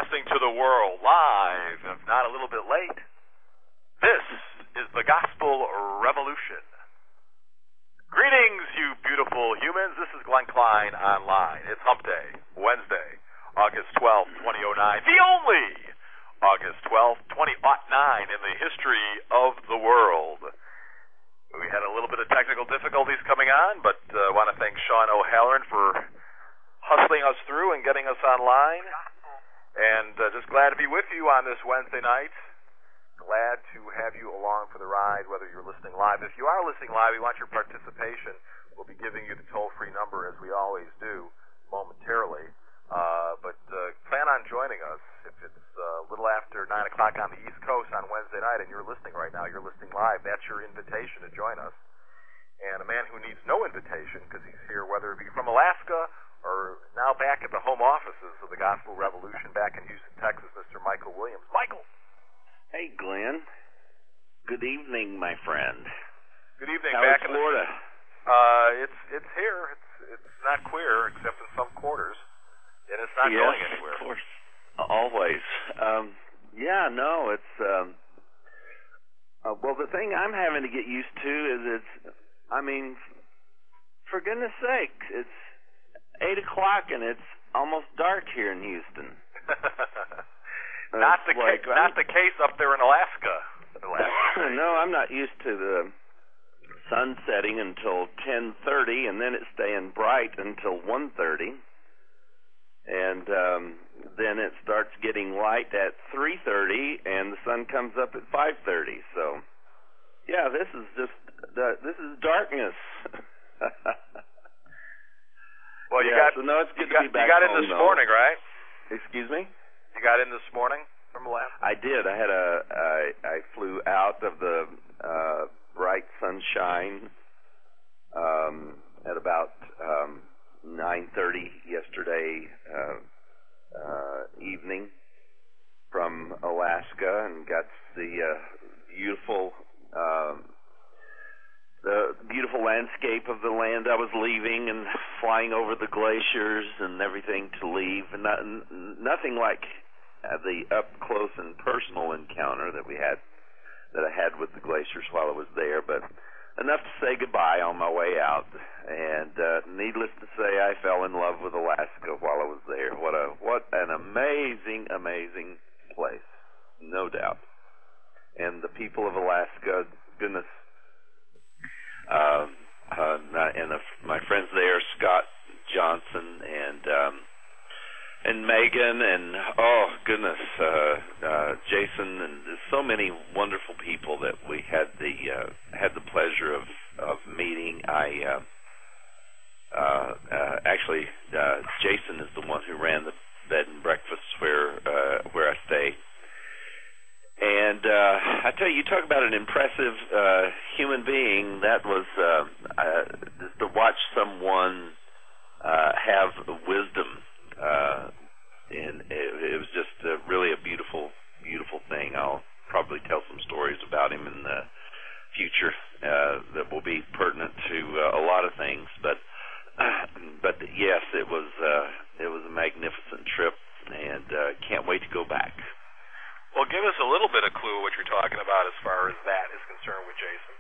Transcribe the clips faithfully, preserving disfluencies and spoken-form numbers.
broadcasting to the world live, if not a little bit late. This is the Gospel Revolution. Greetings, you beautiful humans. This is Glenn Klein Online. It's Hump Day, Wednesday, August twelfth, twenty oh nine. The only August twelfth, twenty oh nine in the history of the world. We had a little bit of technical difficulties coming on, but I uh, want to thank Sean O'Halloran for hustling us through and getting us online. And uh, just glad to be with you on this Wednesday night. Glad to have you along for the ride, whether you're listening live. If you are listening live, we want your participation. We'll be giving you the toll-free number, as we always do, momentarily. Uh, but uh, plan on joining us. If it's uh, a little after nine o'clock on the East Coast on Wednesday night and you're listening right now, you're listening live, that's your invitation to join us. And a man who needs no invitation because he's here, whether it be from Alaska or now back at the home offices of the Gospel Revolution back in Houston, Texas, Mister Michael Williams. Michael! Hey, Glenn. Good evening, my friend. Good evening. How back is in Florida? The, uh, it's it's here. It's it's not queer except in some quarters. And it's not yes, going anywhere. Of course. Always. Um, yeah, no, it's, um, uh, well, the thing I'm having to get used to is it's, I mean, for goodness sake, it's eight o'clock and it's almost dark here in Houston. not the like, ca- not the case up there in Alaska. Alaska. No, I'm not used to the sun setting until ten thirty and then it's staying bright until one thirty. And um, then it starts getting light at three thirty, and the sun comes up at five thirty. So, yeah, this is just uh, this is darkness. Well, you yeah, got so no, it's good you got, to be back you got in home, this though. morning, right? Excuse me? You got in this morning from Alaska? I did. I had a I, I flew out of the uh, bright sunshine um, at about. Um, nine thirty yesterday uh, uh, evening from Alaska and got the uh, beautiful um, the beautiful landscape of the land I was leaving and flying over the glaciers and everything to leave, and not, nothing like uh, the up close and personal encounter that we had that I had with the glaciers while I was there, but enough to say goodbye on my way out. And uh, needless to say, I fell in love with Alaska while I was there. What a what an amazing, amazing place, no doubt. And the people of Alaska, goodness, um, uh, and the, my friends there, Scott Johnson and um, and Megan, and oh goodness, uh, uh, Jason, and so many wonderful people that we had the uh, had the pleasure of of meeting. I uh, uh, uh, actually, uh, Jason is the one who ran the bed and breakfast where uh, where I stay. And uh, I tell you, you talk about an impressive uh, human being. That was uh, uh, to watch someone uh, have wisdom. Uh, and it, it was just uh, really a beautiful, beautiful thing. I'll probably tell some stories about him in the future uh, that will be pertinent to uh, a lot of things. But, uh, but yes, it was uh, it was a magnificent trip, and uh, can't wait to go back. Well, give us a little bit of clue what you're talking about as far as that is concerned with Jason.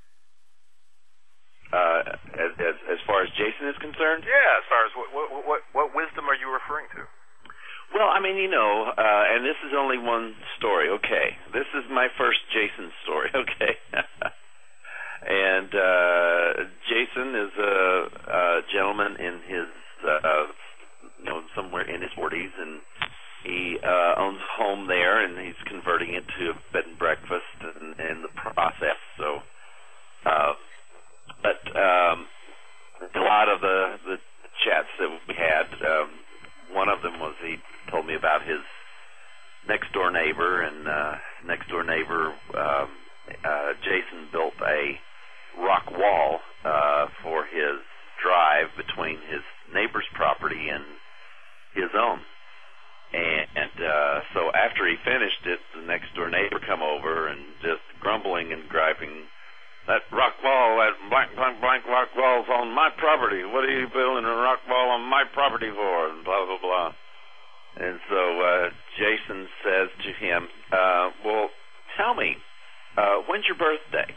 Uh, as, as as far as Jason is concerned? Yeah, as far as what what what, what wisdom are you referring to? Well, I mean, you know, uh, and this is only one story. Okay, this is my first Jason story. Okay, and uh, Jason is a, a gentleman in his, uh, you know, somewhere in his forties, and he uh, owns a home there, and he's converting it to a bed and breakfast, and, and the process. So, uh, but um, a lot of the the chats that we had. Um, One of them was he told me about his next door neighbor, and uh, next door neighbor um, uh, Jason built a rock wall uh, for his drive between his neighbor's property and his own. And, and uh, so after he finished it, the next door neighbor come over and just grumbling and griping, "That rock wall, that blank, blank, blank rock wall's on my property. What are you building a rock wall on my property for?" And blah, blah, blah. And so uh, Jason says to him, uh, well, tell me, uh, when's your birthday?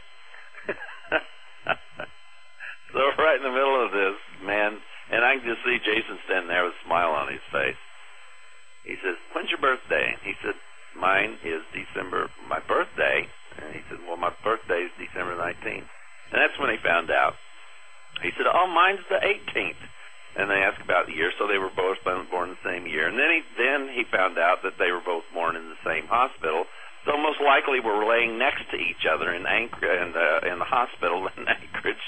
So right in the middle of this, man, and I can just see Jason standing there with a smile on his face. He says, when's your birthday? He said, mine is December, my birthday. And he said, well, my birthday is December nineteenth. And that's when he found out. He said, oh, mine's the eighteenth. And they asked about the year, so they were both born the same year. And then he then he found out that they were both born in the same hospital. So most likely were laying next to each other in Anchor in the in the hospital in Anchorage,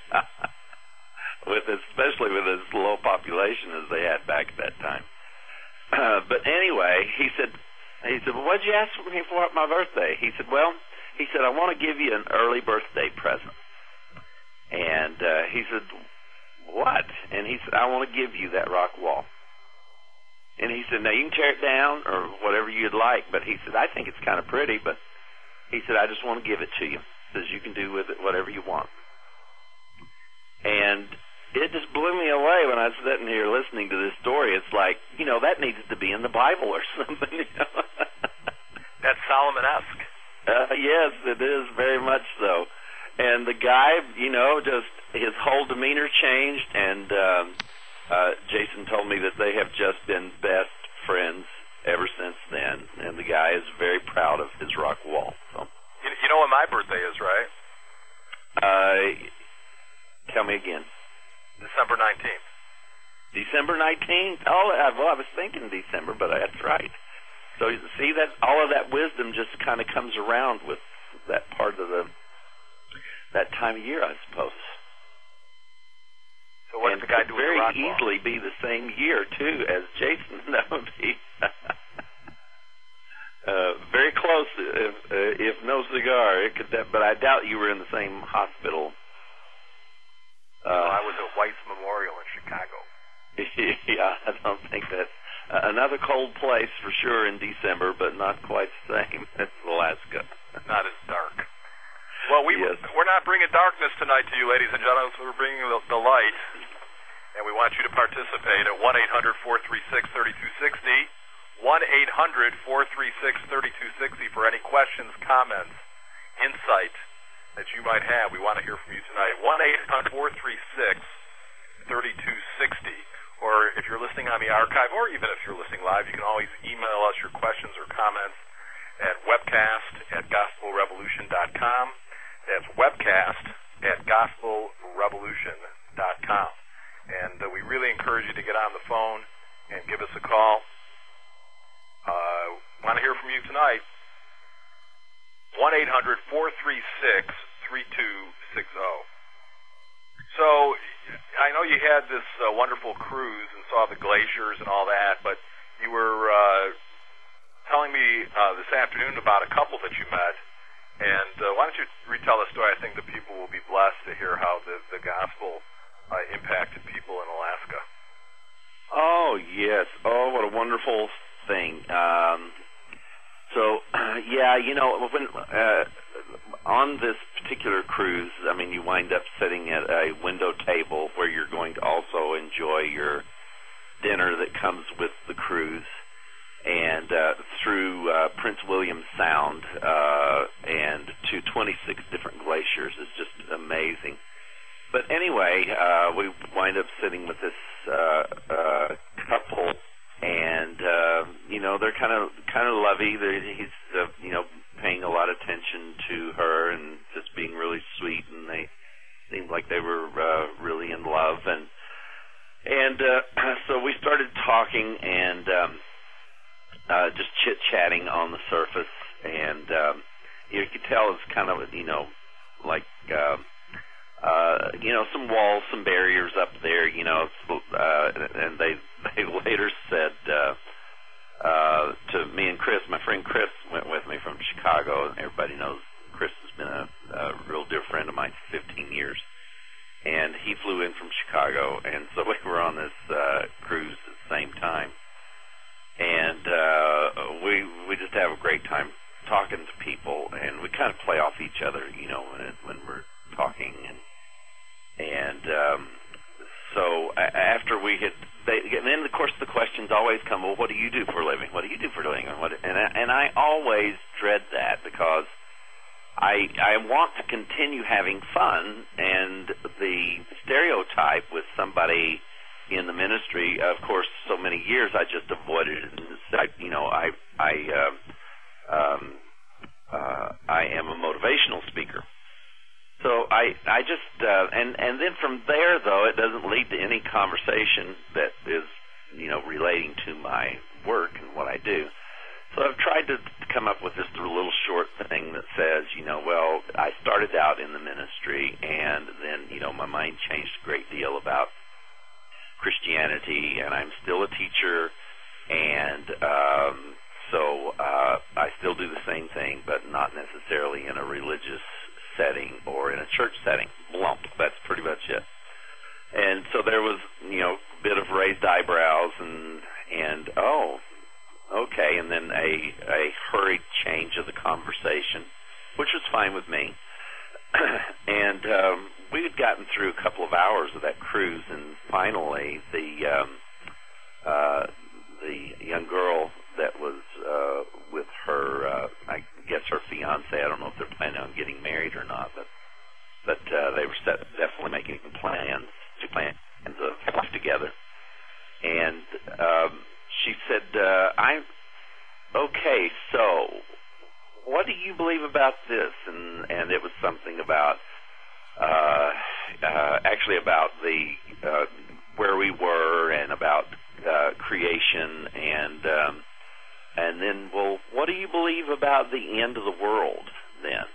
with especially with as low population as they had back at that time. Uh, but anyway, he said he said, well, what'd you ask me for at my birthday? He said, well, he said, I want to give you an early birthday present. And uh, he said, what? And he said, I want to give you that rock wall. And he said, now you can tear it down or whatever you'd like, but he said, I think it's kind of pretty, but he said, I just want to give it to you. He says, you can do with it whatever you want. And it just blew me away when I was sitting here listening to this story. It's like, you know, that needs to be in the Bible or something. You know? That's Solomon-esque. Uh, yes, it is very much so. And the guy, you know, just his whole demeanor changed, and um, uh, Jason told me that they have just been best friends ever since then. And the guy is very proud of his rock wall. So, you, you know when my birthday is, right? Uh, tell me again. December nineteenth. December nineteenth? Oh, well, I was thinking December, but that's right. So, you see, that all of that wisdom just kind of comes around with that part of the that time of year, I suppose. So what and did the guy could do with very the rock easily wall? be the same year, too, as Jason. That would be uh, very close, if, uh, if no cigar. It could, but I doubt you were in the same hospital. Uh, no, I was at Weiss Memorial in Chicago. Yeah, I don't think that's uh, another cold place for sure in December, but not quite the same as Alaska. Not as dark. Well, we, yes. we're not bringing darkness tonight to you, ladies and gentlemen. So we're bringing the, the light, and we want you to participate at one eight hundred four three six three two six zero, one eight hundred four three six three two six zero for any questions, comments, insight that you might have. We want to hear from you tonight. one eight hundred four three six three two six zero. Or if you're listening on the archive, or even if you're listening live, you can always email us your questions or comments at webcast at gospel revolution dot com. That's webcast at gospel revolution dot com. And uh, we really encourage you to get on the phone and give us a call. Uh, want to hear from you tonight. one eight hundred four three six three two six zero. So, I know you had this uh, wonderful cruise and saw the glaciers and all that, but you were uh, telling me uh, this afternoon about a couple that you met. And uh, why don't you retell the story? I think the people will be blessed to hear how the, the gospel uh, impacted people in Alaska. Oh, yes. Oh, what a wonderful thing. Um, so, yeah, you know, when uh, on this particular cruise, I mean, you wind up sitting at a window table where you're going to also enjoy your dinner that comes with the cruise. And uh, through uh, Prince William Sound uh, and to twenty-six different glaciers is just amazing. But anyway, uh, we wind up sitting with this uh, uh, couple, and uh, you know they're kind of kind of lovey. They're, he's uh, you know paying a lot of attention to her and just being really sweet, and they seemed like they were uh, really in love. And and uh, so we started talking and. Um, Uh, just chit-chatting on the surface, and um, you could tell it's kind of, you know, like, uh, uh, you know, some walls, some barriers up there, you know, uh, and they they later said uh, uh, to me and Chris, my friend Chris went with me from Chicago, and everybody knows Chris has been a, a real dear friend of mine for fifteen years, and he flew in from Chicago, and so we were on this uh, cruise at the same time. And uh, we we just have a great time talking to people, and we kind of play off each other, you know, when it, when we're talking. And and um, so after we had, they, and then of course course, the questions always come, well, what do you do for a living? What do you do for a living? And, what, and, I, and I always dread that because I, I want to continue having fun, and the stereotype with somebody in the ministry, of course, so many years I just avoided it. And I, you know, I, I, uh, um, uh, I am a motivational speaker. So I, I just, uh, and, and then from there, though, it doesn't lead to any conversation that is, you know, relating to my work and what I do. So I've tried to come up with just a little short thing that says, you know, well, I started out in the ministry, and then, you know, my mind changed a great deal about Christianity, and I'm still a teacher, and um, so uh, I still do the same thing, but not necessarily in a religious setting or in a church setting. Blump. That's pretty much it. And so there was, you know, a bit of raised eyebrows and, and oh, okay, and then a, a hurried change of the conversation, which was fine with me. And um, we had gotten through a couple of hours of that cruise, and finally the um, uh, the young girl that was uh, with her, uh, I guess her fiance, I don't know if they're planning on getting married or not, but but uh, they were set, definitely making plans to plan of life together. And um, she said, uh, "I'm okay. So, what do you believe about this?" And and it was something about, uh, uh, actually about the uh, where we were and about uh, creation and. Um, And then, well, what do you believe about the end of the world then?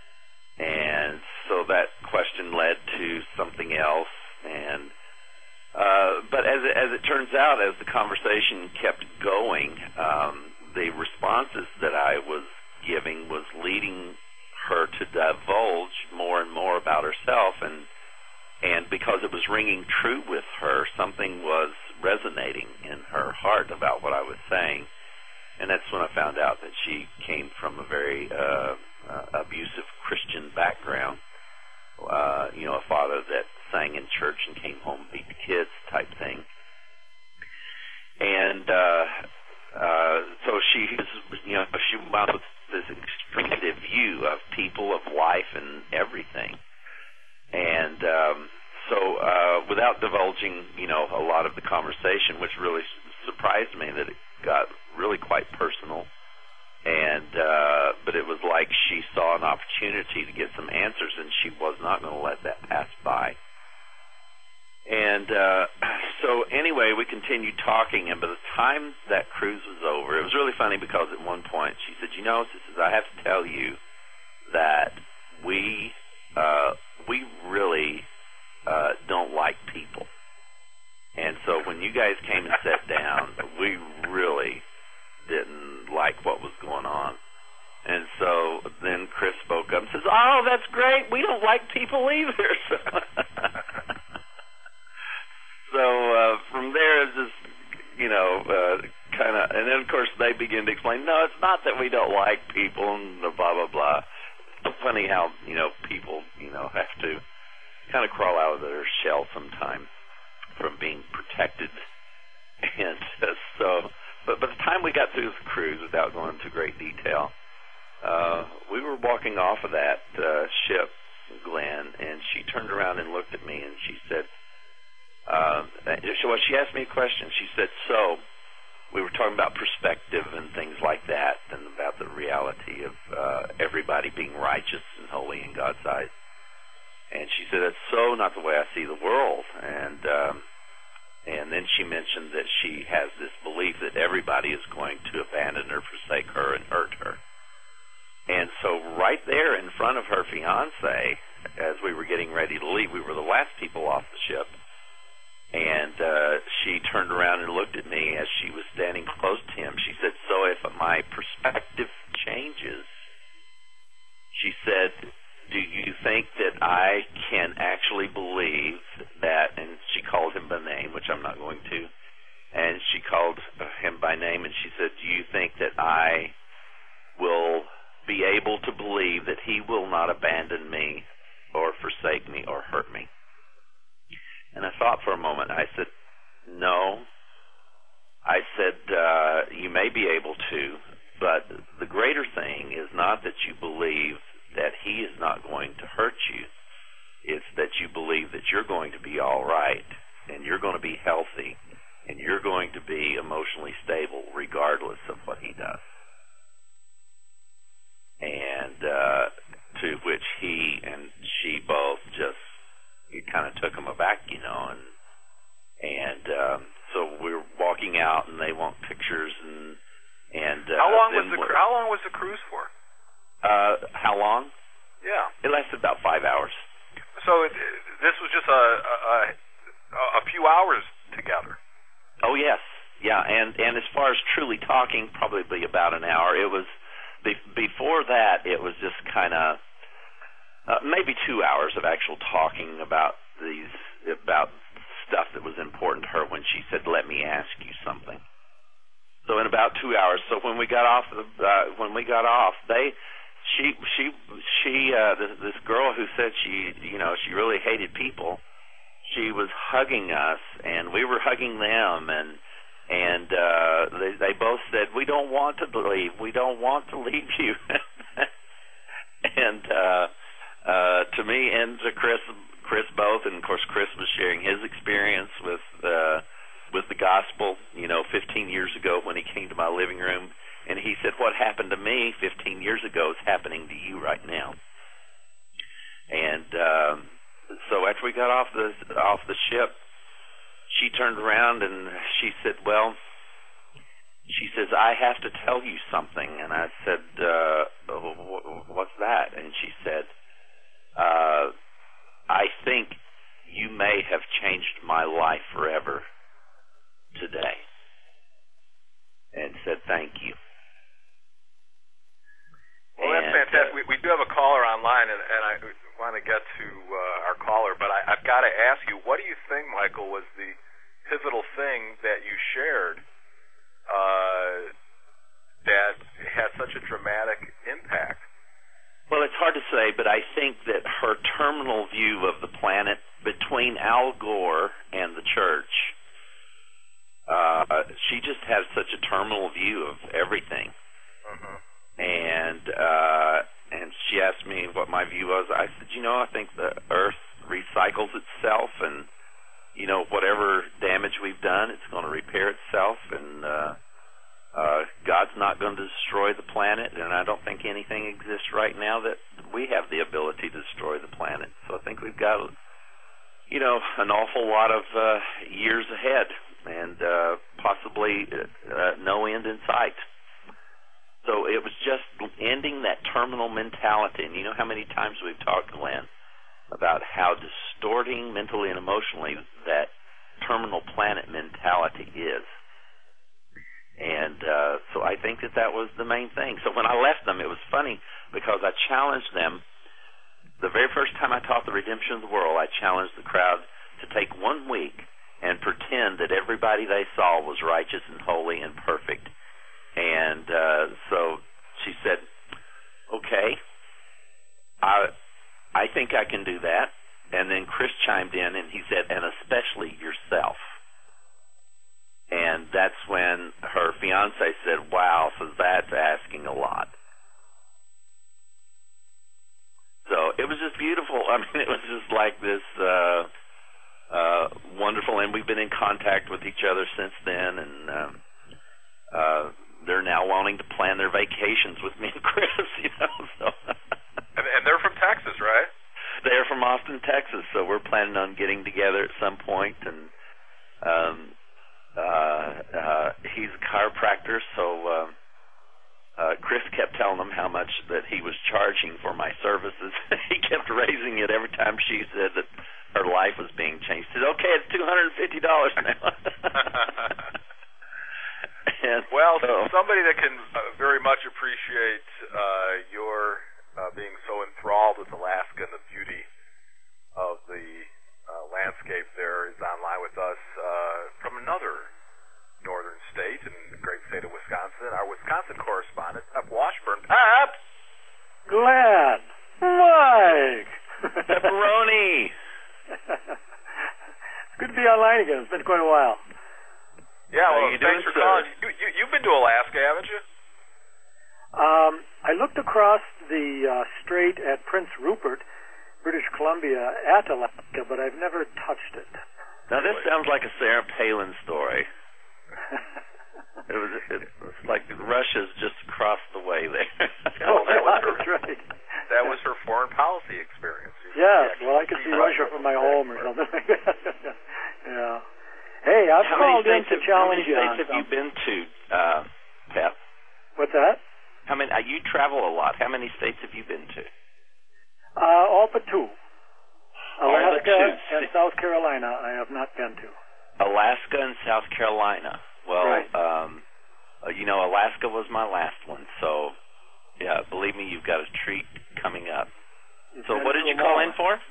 And so that question led to something else. And uh, but as it, as it turns out, as the conversation kept going, um, the responses that I was giving was leading her to divulge more and more about herself. And and because it was ringing true with her, something was resonating in her heart about what I was saying. And that's when I found out that she came from a very uh, uh, abusive Christian background. Uh, you know, a father that sang in church and came home and beat the kids type thing. And uh, uh, so she, you know, she wound with this extreme view of people, of life, and everything. And um, so, uh, without divulging, you know, a lot of the conversation, which really surprised me that it got really quite personal, and uh, but it was like she saw an opportunity to get some answers, and she was not going to let that pass by. And uh, so anyway, we continued talking, and by the time that cruise was over, it was really funny because at one point she said, "You know, she says, I have to tell you that we uh, we really uh, don't like people. And so when you guys came and sat down, we really didn't like what was going on." And so then Chris spoke up and says, "Oh, that's great. We don't like people either." So, so uh, from there, it's just, you know, uh, kind of, and then of course they begin to explain, no, it's not that we don't like people and blah, blah, blah. It's funny how, you know, people, you know, have to kind of crawl out of their shell sometimes from being protected. And uh, so, but by the time we got through the cruise, without going into great detail, uh, we were walking off of that uh, ship, Glenn, and she turned around and looked at me, and she said, uh, so well, she asked me a question. She said, "So, we were talking about perspective and things like that, and about the reality of uh, everybody being righteous and holy in God's eyes." And she said, "That's so not the way I see the world." And um, and then she mentioned that she has this belief that everybody is going to abandon her, forsake her, and hurt her. And so right there in front of her fiancé, as we were getting ready to leave, we were the last people off the ship. And uh, she turned around and looked at me as she was standing close to him. She said, "So if my perspective changes," she said, "do you think that I can actually believe that," and she called him by name, which I'm not going to, and she called him by name, and she said, "Do you think that I will be able to believe that he will not abandon me or forsake me or hurt me?" And I thought for a moment. I said, "No, emotionally stable regardless of what he does. And uh, to which he and she both just, it kind of took them aback, you know, and and um, so we're walking out, and they want pictures, and and uh, how long was the we're, how long was the cruise for? Uh, how long? Yeah, it lasted about five hours. So it, this was just a, a a few hours together. Oh yes, yeah, and and as far as truly talking, probably about an hour. It was be, before that. It was just kind of uh, maybe two hours of actual talking about these about stuff that was important to her. When she said, "Let me ask you something." So in about two hours. So when we got off, the, uh, when we got off, they. She she she uh this, this girl who said she you know she really hated people, she was hugging us, and we were hugging them, and and uh they they both said, "We don't want to leave, we don't want to leave you." And uh uh to me and to Chris Chris both, and of course Chris was sharing his experience with uh with the gospel, you know, fifteen years ago when he came to my living room. And he said, "What happened to me fifteen years ago is happening to you right now." And um, so after we got off the off the ship, she turned around and she said, "Well," she says, "I have to tell you something." And I said, uh, "What's that?" And she said, uh, "I think you may have changed my life forever today." And said, "Thank you." Well, that's and, fantastic. Uh, we, we do have a caller online, and, and I want to get to uh, our caller, but I, I've got to ask you, what do you think, Michael, was the pivotal thing that you shared uh, that had such a dramatic impact? Well, it's hard to say, but I think that her terminal view of the planet between Al Gore and the church, uh, she just has such a terminal view of everything. Mm-hmm. And uh, and she asked me what my view was. I said, you know, I think the Earth recycles itself, and you know, whatever damage we've done, it's going to repair itself, and uh, uh, God's not going to destroy the planet, and I don't think anything exists right now that we have the ability to destroy the planet. So I think we've got, you know, an awful lot of uh, years ahead, and uh, possibly uh, no end in sight. So it was just ending that terminal mentality. And you know how many times we've talked, Glenn, about how distorting mentally and emotionally that terminal planet mentality is. And uh, so I think that that was the main thing. So when I left them, it was funny because I challenged them. The very first time I taught the redemption of the world, I challenged the crowd to take one week and pretend that everybody they saw was righteous and holy and perfect. And uh, so she said, "Okay, I I think I can do that." And then Chris chimed in and he said, "And especially yourself." And that's when her fiance said, "Wow, so that's asking a lot." So it was just beautiful. I mean, it was just like this uh, uh, wonderful, and we've been in contact with each other since then, and um, uh, they're now wanting to plan their vacations with me and Chris, you know. So. and, and they're from Texas, right? They're from Austin, Texas, so we're planning on getting together at some point, and um, uh, uh, he's a chiropractor, so uh, uh, Chris kept telling him how much that he was charging for my services. He kept raising it every time she said that her life was being changed. He said, "Okay, it's two hundred fifty dollars now." And well, so, somebody that can uh, very much appreciate uh, your uh, being so enthralled with Alaska and the beauty of the uh, landscape there is online with us uh, from another northern state in the great state of Wisconsin, our Wisconsin correspondent, Pep Washburn. Pep! Glenn! Mike! Pepperoni! It's good to be online again. It's been quite a while. Yeah, well, you thanks doing, for sir? calling. You, you, you've been to Alaska, haven't you? Um, I looked across the uh, strait at Prince Rupert, British Columbia, at Alaska, but I've never touched it. Now, this sounds like a Sarah Palin story. to challenge you How many on states have you something. been to, uh, Pep? What's that? How many? Uh, you travel a lot. How many states have you been to? Uh, all but two. All but Alaska two. and South Carolina I have not been to. Alaska and South Carolina. Well, Right. um, uh, you know, Alaska was my last one, so yeah, believe me, you've got a treat coming up. You've So been what to did you them call all. in for?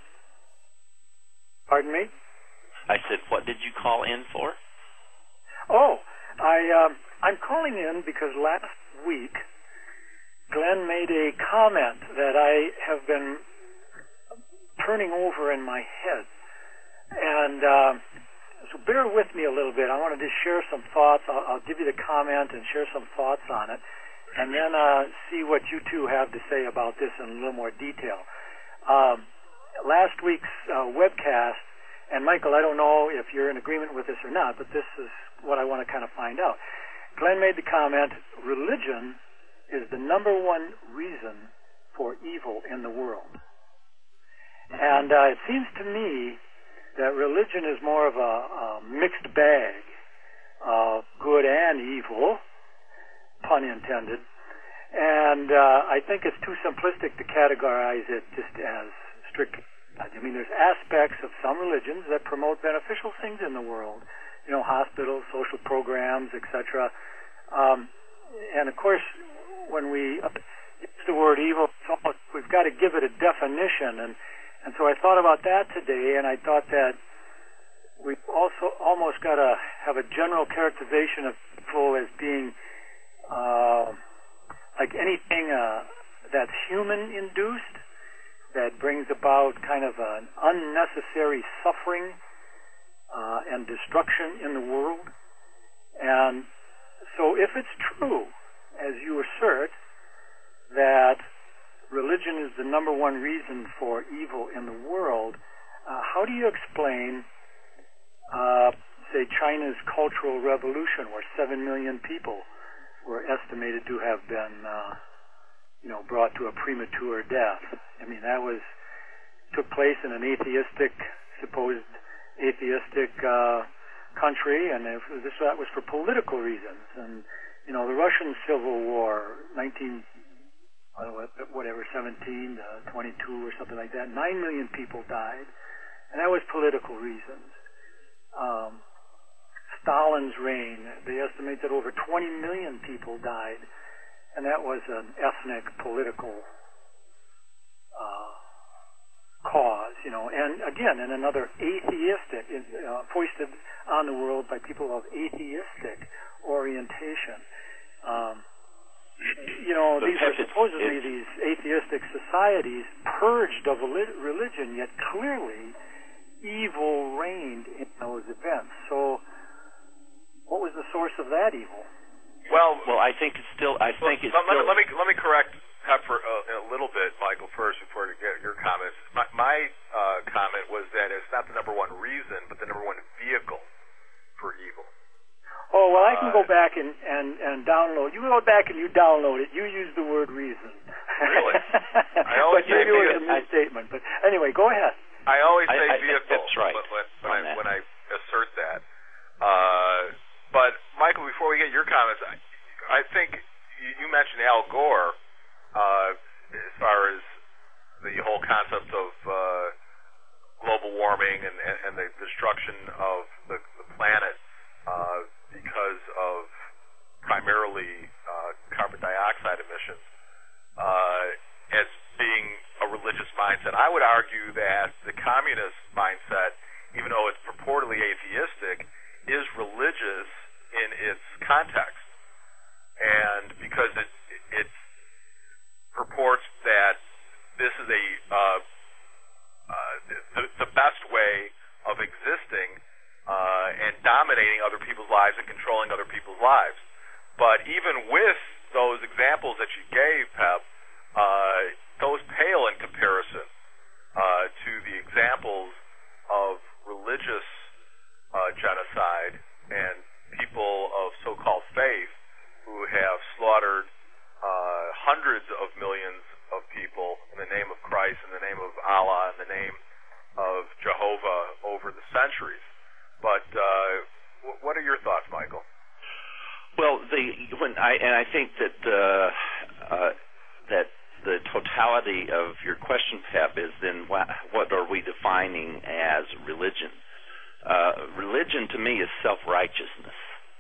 Pardon me? I said, what did you call in for? Oh, I um, I'm calling in because last week Glenn made a comment that I have been turning over in my head, and uh, so bear with me a little bit. I want to just share some thoughts. I'll, I'll give you the comment and share some thoughts on it, and then uh, see what you two have to say about this in a little more detail. Um, last week's uh, webcast. And Michael, I don't know if you're in agreement with this or not, but this is what I want to kind of find out. Glenn made the comment, religion is the number one reason for evil in the world. And uh, it seems to me that religion is more of a, a mixed bag of good and evil, pun intended. And uh, I think it's too simplistic to categorize it just as strict. I mean, there's aspects of some religions that promote beneficial things in the world, you know, hospitals, social programs, et cetera. Um, and of course, when we use the word evil, it's almost, we've got to give it a definition. And, and so I thought about that today, and I thought that we've also almost got to have a general characterization of evil as being uh, like anything uh, that's human-induced, that brings about kind of an unnecessary suffering uh, and destruction in the world. And so if it's true, as you assert, that religion is the number one reason for evil in the world, uh, how do you explain, uh, say, China's Cultural Revolution, where seven million people were estimated to have been uh, you know, brought to a premature death? I mean, that was took place in an atheistic, supposed atheistic uh, country, and if this that was for political reasons. And you know, the Russian Civil War, nineteen, whatever, seventeen to twenty-two or something like that, nine million people died, and that was political reasons. Um, Stalin's reign, they estimate that over twenty million people died. And that was an ethnic, political uh, cause, you know. And again, in another atheistic, uh, foisted on the world by people of atheistic orientation. Um, you know, these are supposedly these atheistic societies purged of religion, yet clearly evil reigned in those events. So, what was the source of that evil? Well, well, I think it's still. I think it's let, still. Let me let me correct Pep for a, a little bit, Michael, first before to get your comments. My, my uh, comment was that it's not the number one reason, but the number one vehicle for evil. Oh well, I can uh, go back and, and, and download. You go back and you download it. You use the word reason. Really? I always but maybe say it was a misstatement. But anyway, go ahead. I always say I, I vehicle. That's right. When, when, I, when I assert that. Uh, but Michael, before we get your comments, I, I think you, you mentioned Al Gore uh, as far as the whole concept of uh, global warming and, and, and the destruction of the, the planet uh, because of primarily uh, carbon dioxide emissions uh, as being a religious mindset. I would argue that the communist mindset, even though it's purportedly atheistic, is religious in its context. And because it it purports that this is a uh, uh, the, the best way of existing uh, and dominating other people's lives and controlling other people's lives. But even with those examples that you gave, Pep, uh, those pale in comparison uh, to the examples of religious uh, genocide and people of so-called faith who have slaughtered uh, hundreds of millions of people in the name of Christ, in the name of Allah, in the name of Jehovah over the centuries. But uh, w- what are your your thoughts, Michael? Well, the when I and I think that uh, uh, that the totality of your question, Pep, is then what, what are we defining as religion? Uh, religion to me is self-righteousness,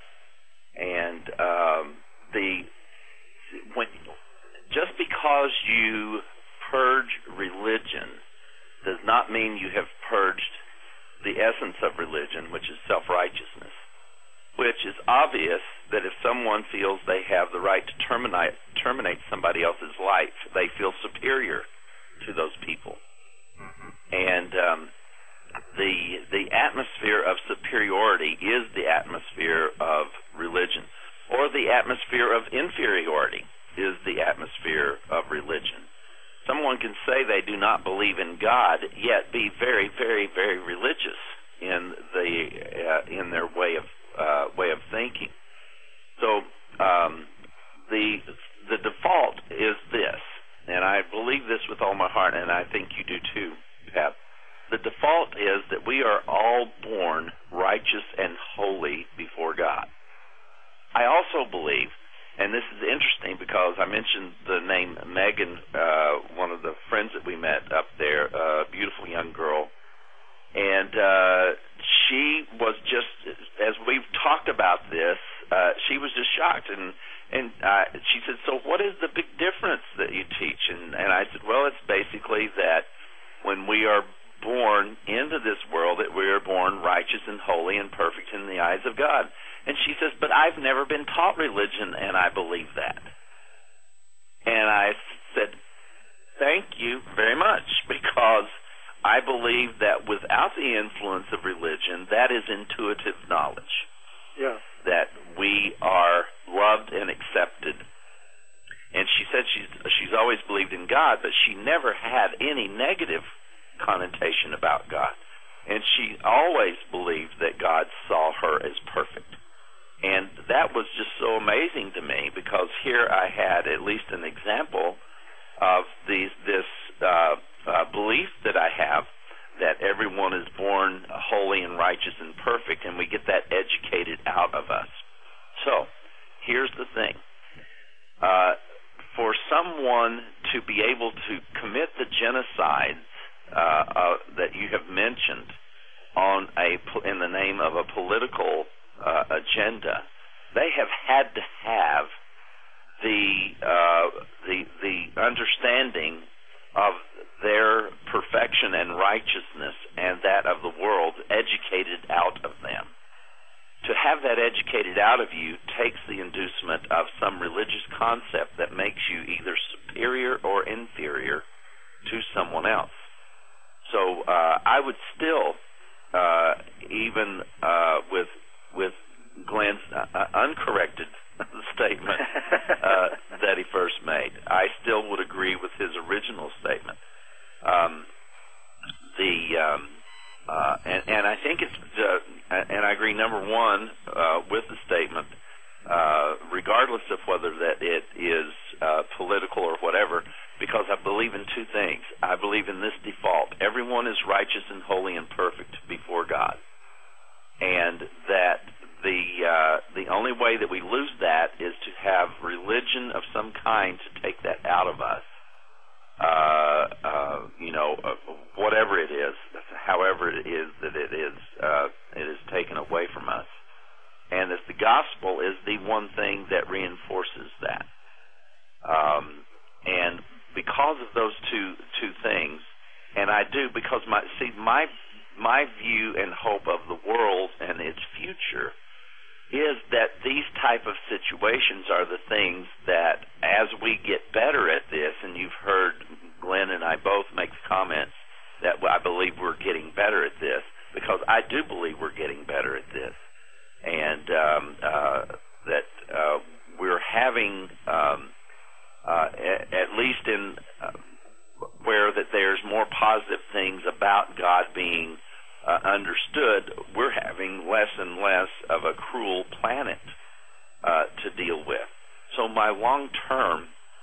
and um, the when just because you purge religion does not mean you have purged the essence of religion, which is self-righteousness. Which is obvious that if someone feels they have the right to terminate terminate somebody else's life, they feel superior to those people. And um, the the atmosphere of superiority is the atmosphere of religion, or the atmosphere of inferiority is the atmosphere of religion. Someone can say they do not believe in God, yet be very, very, very religious in the uh, in their way of Uh, way of thinking. So um, the the default is this, and I believe this with all my heart, and I think you do too, Pat. The default is that we are all born righteous and holy before God. I also believe, and this is interesting because I mentioned the name Megan, uh, one of the friends that we met up there, a beautiful young girl. And uh, she was just, as we've talked about this, uh, she was just shocked. And, and uh, she said, so what is the big difference that you teach? And, and I said, well, it's basically that when we are born into this world, that we are born righteous and holy and perfect in the eyes of God. And she says, but I've never been taught religion, and I believe that. And I said, thank you very much, because I believe that without the influence of religion, that is intuitive knowledge. Yes. That we are loved and accepted. And she said she's she's always believed in God, but she never had any negative connotation about God. And she always believed that God saw her as perfect. And that was just so amazing to me, because here I had at least an example of these this uh Uh, belief that I have that everyone is born holy and righteous and perfect, and we get that educated out of us. So, here's the thing. Uh, for someone to be able to commit the genocide uh, uh, that you have mentioned on a in the name of a political uh, agenda, they have had to have the uh, the the understanding of their perfection and righteousness and that of the world educated out of them. To have that educated out of you takes the inducement of some religious concept that makes you either superior or inferior to someone else. So uh, I would still, uh, even uh, with with Glenn's uh, uncorrected statement uh, that he first made, I still would agree with his original statement. Um, the um, uh, and, and I think it's uh, and I agree. Number one, uh, with the statement, uh, regardless of whether that it is uh, political or whatever, because I believe in two things. I believe in this default: everyone is righteous and holy and perfect before God, and that the uh, the only way that we lose that is to have religion of some kind to take that out of us. Uh, uh, you know, uh, whatever it is, however it is that it is, uh, it is taken away from us. And that the gospel is the one thing that reinforces that. Um, and because of those two two things, and I do, because my see my my view and hope of the world and its future is that these type of situations are the things that, as we get better at this, and you've heard Glenn and I both make comments that I believe we're getting better at this, because I do believe we're getting better at this, and um, uh, that uh, we're having, um, uh, at, at least in uh, where that there's more positive things about God being Uh, understood, we're having less and less of a cruel planet uh, to deal with. So my long-term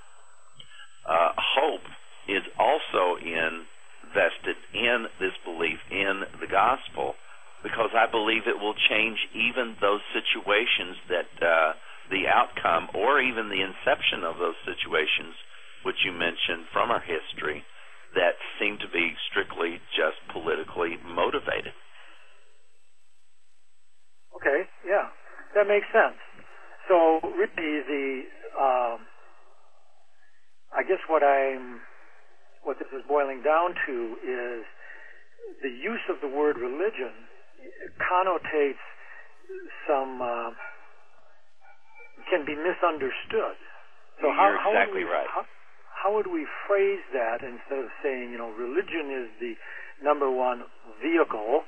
uh, hope is also invested in this belief in the gospel, because I believe it will change even those situations that uh, the outcome or even the inception of those situations, which you mentioned from our history, that seem to be strictly just politically motivated. Okay, yeah, that makes sense. So really, the um, I guess what I'm what this is boiling down to is the use of the word religion connotates some uh, can be misunderstood. So You're how, how exactly would we, right. How, how would we phrase that instead of saying, you know, religion is the number one vehicle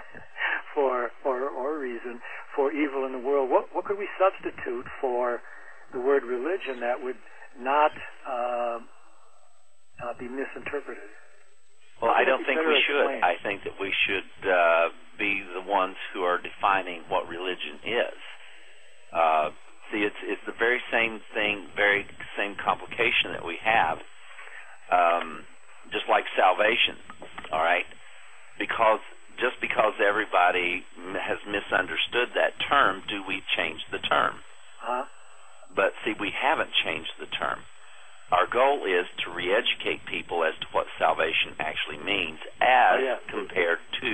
for or or reason for evil in the world? What what could we substitute for the word religion that would not uh, uh, be misinterpreted? Well, I don't think we should. Explain? I think that we should uh, be the ones who are defining what religion is. Uh, see, it's it's the very same thing, very same complication that we have, um, just like salvation. All right, because just because everybody has misunderstood that term, do we change the term? Huh? But see, we haven't changed the term. Our goal is to re-educate people as to what salvation actually means, as oh, yeah. compared to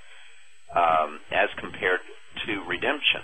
um, as compared to redemption.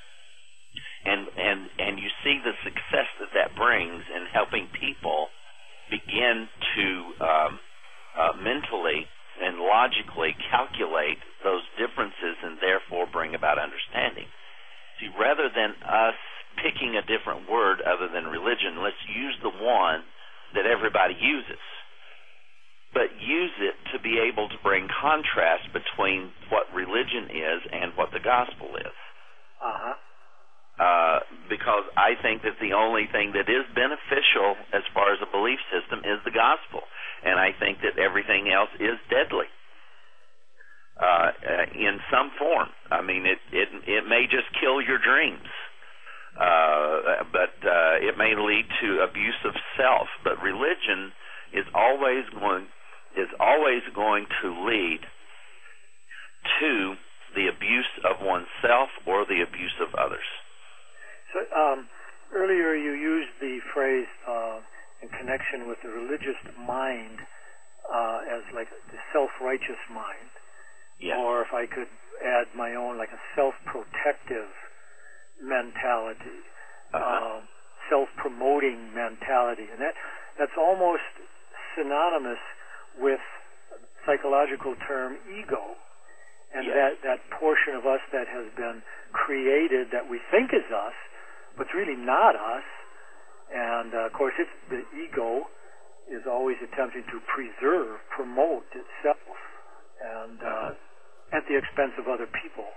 And and and you see the success that that brings in helping people begin to um, uh, mentally and logically calculate those differences and therefore bring about understanding. See, rather than us picking a different word other than religion, let's use the one that everybody uses, but use it to be able to bring contrast between what religion is and what the gospel is. Uh-huh. Uh, because I think that the only thing that is beneficial as far as a belief system is the gospel, and I think that everything else is deadly uh, uh, in some form. I mean, it, it, it may just kill your dreams. Uh, but uh, it may lead to abuse of self. But religion is always going is always going to lead to the abuse of oneself or the abuse of others. So um, earlier you used the phrase uh, in connection with the religious mind uh, as like the self-righteous mind, Yes. or if I could add my own, like a self-protective mentality, uh-huh. uh, self-promoting mentality, and that that's almost synonymous with the psychological term ego, and yes. that that portion of us that has been created that we think is us, but it's really not us. And uh, of course, it's the ego is always attempting to preserve, promote itself, and uh, at the expense of other people.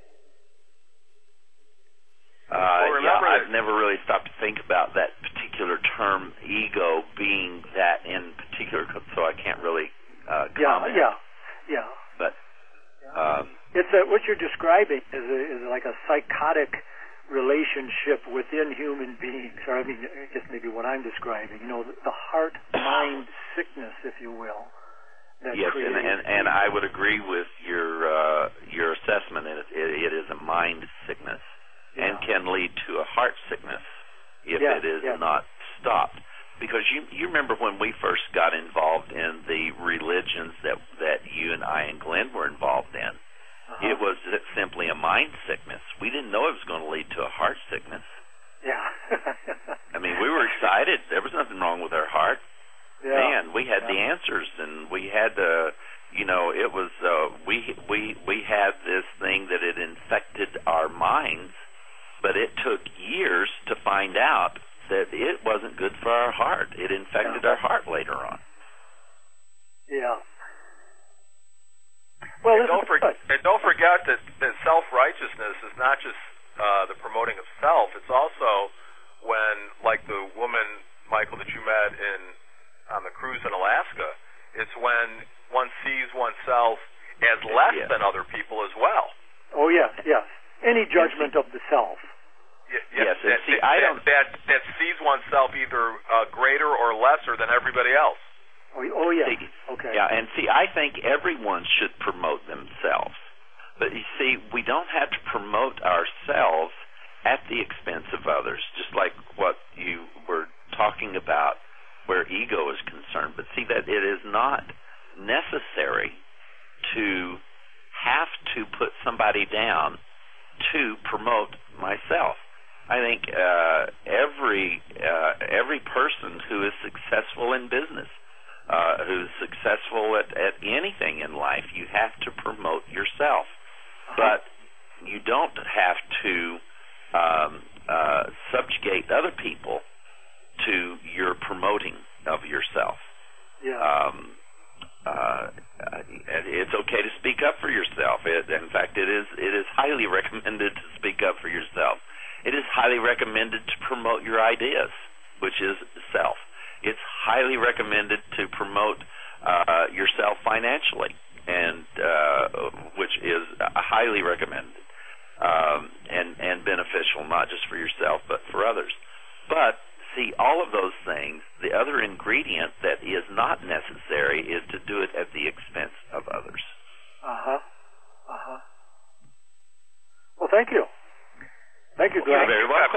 Uh, well, yeah, remember, I've never really stopped to think about that particular term, ego, being that in particular, so I can't really uh, comment. Yeah, yeah, yeah. But um, it's a, what you're describing is, a, is like a psychotic relationship within human beings, or I mean, I guess maybe what I'm describing. You know, the, the heart-mind sickness, if you will. That yes, and, and and I would agree with your uh, your assessment. It, it, it is a mind sickness. Yeah. And can lead to a heart sickness if yeah, it is yeah. not stopped. Because you you remember when we first got involved in the religions that that you and I and Glenn were involved in, uh-huh. it was simply a mind sickness. We didn't know it was going to lead to a heart sickness. Yeah. I mean, we were excited. There was nothing wrong with our heart. Yeah. Man, we had yeah. the answers, and we had to, you know, it was uh, we we we had this thing that it infected our minds. But it took years to find out that it wasn't good for our heart. It infected yeah. our heart later on. Yeah. Well, and don't, for, and don't forget that, that self-righteousness is not just uh, the promoting of self. It's also when, like the woman, Michael, that you met in on the cruise in Alaska, it's when one sees oneself as less yeah. than other people as well. Oh, yes, yes. Any judgment of the self. Yes, yes that, see, that, I don't... that, that sees oneself either uh, greater or lesser than everybody else. Oh, oh yeah. See, okay. Yeah, and see, I think everyone should promote themselves. But you see, we don't have to promote ourselves at the expense of others, just like what you were talking about where ego is concerned. But see that it is not necessary to have to put somebody down to promote myself. I think uh, every uh, every person who is successful in business, uh, who's successful at, at anything in life, you have to promote yourself. But you don't have to um, uh, subjugate other people to your promoting of yourself. Yeah. Um, uh, it's okay to speak up for yourself. It, in fact, it is it is highly recommended to speak up for yourself. It is highly recommended to promote your ideas, which is self. It's highly recommended to promote uh, yourself financially, and uh, which is highly recommended um, and and beneficial, not just for yourself but for others. But see, all of those things, the other ingredient that is not necessary is to do it at the expense of others. Uh-huh. Uh-huh. Well, thank you. Thank you, Glenn. You're very welcome.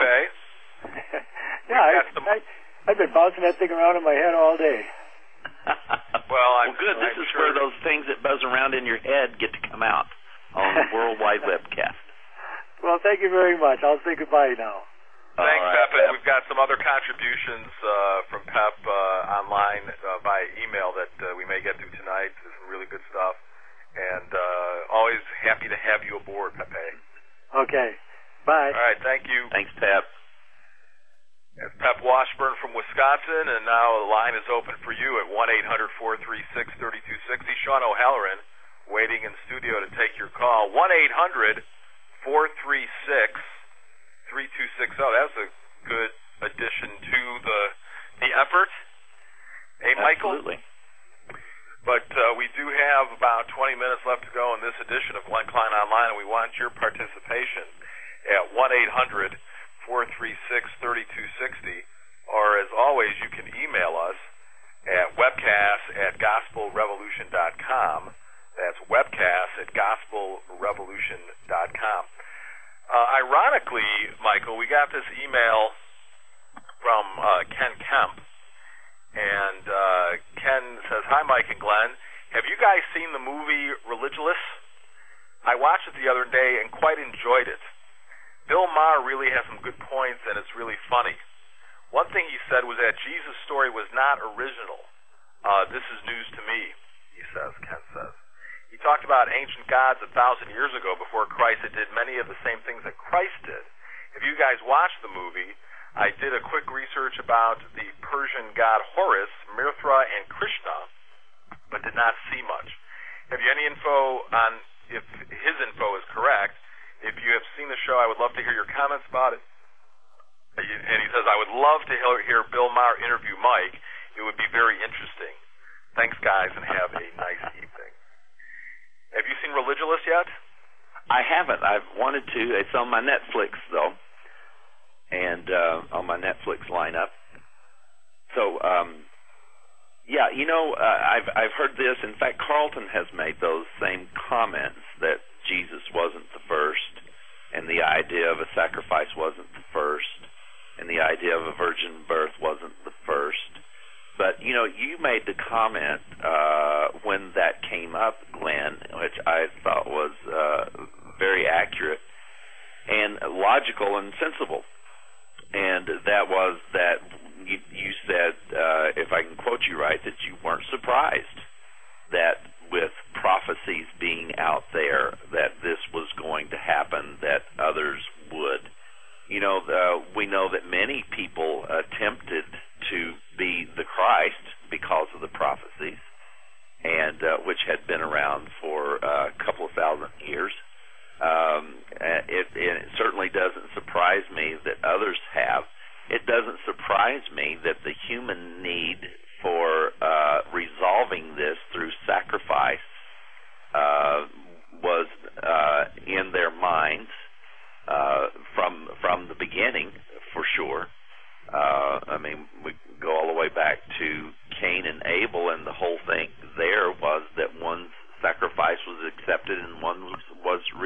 yeah, I, I, I've been bouncing that thing around in my head all day. well, I'm, well, good. This I'm is sure where those things that buzz around in your head get to come out on the Worldwide Webcast. Well, thank you very much. I'll say goodbye now. Thanks, right, Pep. Pep. We've got some other contributions uh, from Pep uh, online uh, by email that uh, we may get to tonight. There's some really good stuff. And uh, always happy to have you aboard, Pepe. Okay. Bye. All right, thank you. Thanks, Pep. It's Pep Washburn from Wisconsin, and now the line is open for you at one eight hundred, four three six, three two six zero. Sean O'Halloran waiting in studio to take your call. one eight hundred, four three six, three two six zero. That's a good addition to the the effort. Hey, Michael? Absolutely. But uh, we do have about twenty minutes left to go in this edition of Glenn Klein Online, and we want your participation at one eight hundred, four three six, three two six zero, or as always, you can email us at webcast at gospel revolution dot com. That's webcast at gospel revolution dot com. Uh, ironically, Michael, we got this email from uh, Ken Kemp, and uh, Ken says, "Hi, Mike and Glenn. Have you guys seen the movie Religulous? I watched it the other day and quite enjoyed it. Bill Maher really has some good points, and it's really funny. One thing he said was that Jesus' story was not original. Uh, this is news to me," he says, Ken says. He talked about ancient gods a thousand years ago before Christ that did many of the same things that Christ did. If you guys watched the movie, I did a quick research about the Persian god Horus, Mithra, and Krishna, but did not see much. Have you any info on if his info is correct? If you have seen the show, I would love to hear your comments about it. And he says, I would love to hear, hear Bill Maher interview Mike. It would be very interesting. Thanks, guys, and have a nice evening. Have you seen Religulous yet? I haven't. I've wanted to. It's on my Netflix, though, and uh, on my Netflix lineup. So, um, yeah, you know, uh, I've I've heard this. In fact, Carlton has made those same comments that Jesus wasn't the first, and the idea of a sacrifice wasn't the first, and the idea of a virgin birth wasn't the first. But, you know, you made the comment uh, when that came up, Glenn, which I thought was uh, very accurate and logical and sensible. And that was that you, you said, uh, if I can quote you right, that you weren't surprised that with prophecies being out there that this was going to happen, that others would. You know, uh, we know that many people attempted to be the Christ because of the prophecies, and uh, which had been around for uh, a couple of thousand years. Um, it, it certainly doesn't surprise me that others have. It doesn't surprise me that the human need for uh, resolving this through sacrifice uh, was uh, in their minds uh, from from the beginning, for sure. Uh, I mean, we go all the way back to Cain and Abel, and the whole thing there was that one's sacrifice was accepted and one was, was